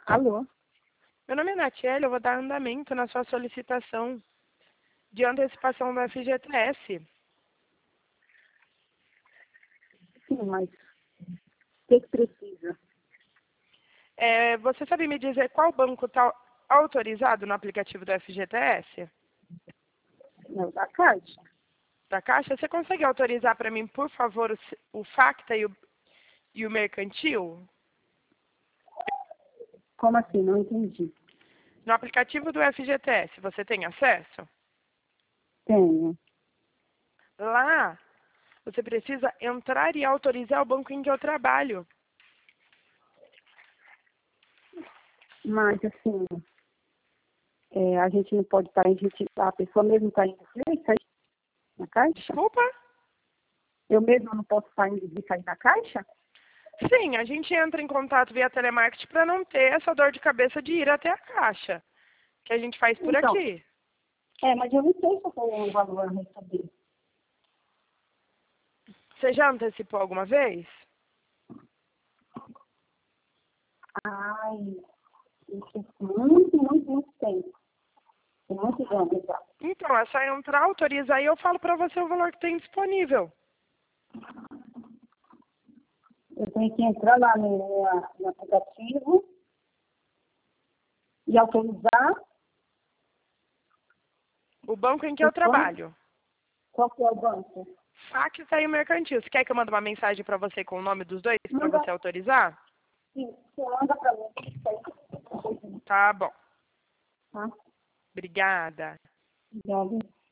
Alô? Meu nome é Natiele, eu vou dar andamento na sua solicitação de antecipação do FGTS. Sim, mas o que precisa? Você sabe me dizer qual banco está autorizado no aplicativo do FGTS? Não, da Caixa. Da Caixa? Você consegue autorizar para mim, por favor, o Facta e o Mercantil? Como assim? Não entendi. No aplicativo do FGTS, você tem acesso? Tenho. Lá, você precisa entrar e autorizar o banco em que eu trabalho. Mas, assim, a gente não pode estar a pessoa mesmo está indo sair na Caixa? Desculpa? Eu mesma não posso sair e sair na Caixa? Sim, a gente entra em contato via telemarketing para não ter essa dor de cabeça de ir até a Caixa, que a gente faz por Então, aqui. mas eu não sei se eu tenho um valor a receber. Você já antecipou alguma vez? Ai, isso é muito tempo. Tem muitos anos já. Então, é só entrar, autorizar e eu falo para você o valor que tem disponível. Eu tenho que entrar lá no aplicativo e autorizar. O banco em que eu trabalho. Qual que é o banco? Facta e o Mercantil. Você quer que eu mande uma mensagem para você com o nome dos dois para Manda, você autorizar? sim, você manda para mim. Tá bom. Tá? Obrigada. Obrigada.